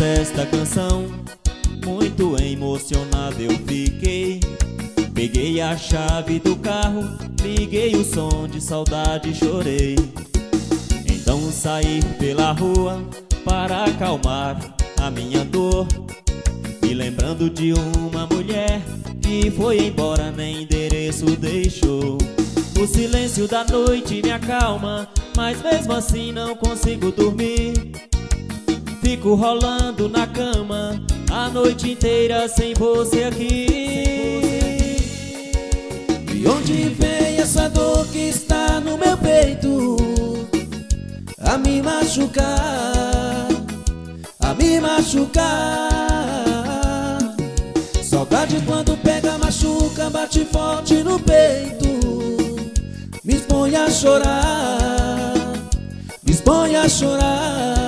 ouço esta canção, muito emocionado eu fiquei. Peguei a chave do carro, liguei o som de saudade e chorei. Então saí pela rua para acalmar a minha dor, me lembrando de uma mulher que foi embora, nem endereço deixou. O silêncio da noite me acalma, mas mesmo assim não consigo dormir. Fico rolando na cama a noite inteira sem você aqui. De onde vem essa dor que está no meu peito, a me machucar, a me machucar? Saudade quando pega, machuca, bate forte no peito, me expõe a chorar, me expõe a chorar.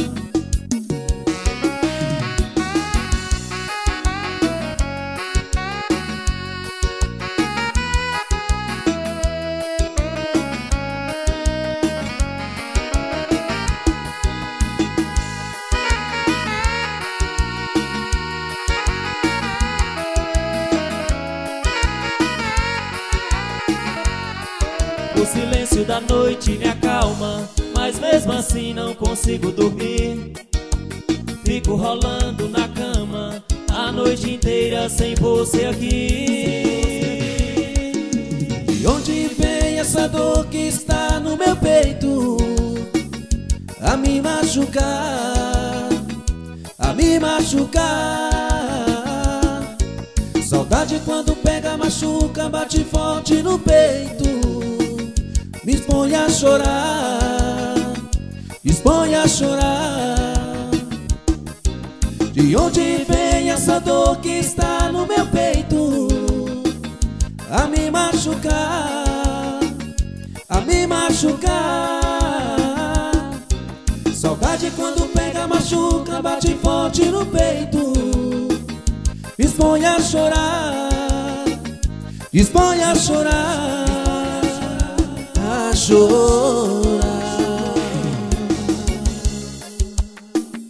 O silêncio da noite me acalma, mas mesmo assim não consigo dormir. Fico rolando na cama a noite inteira sem você aqui. De onde vem essa dor que está no meu peito, a me machucar, a me machucar? Saudade quando pega, machuca, bate forte no peito, me expõe a chorar, me expõe a chorar. De onde vem essa dor que está no meu peito, a me machucar, a me machucar? Saudade quando pega, machuca, bate forte no peito, me expõe a chorar, me expõe a chorar, a chorar.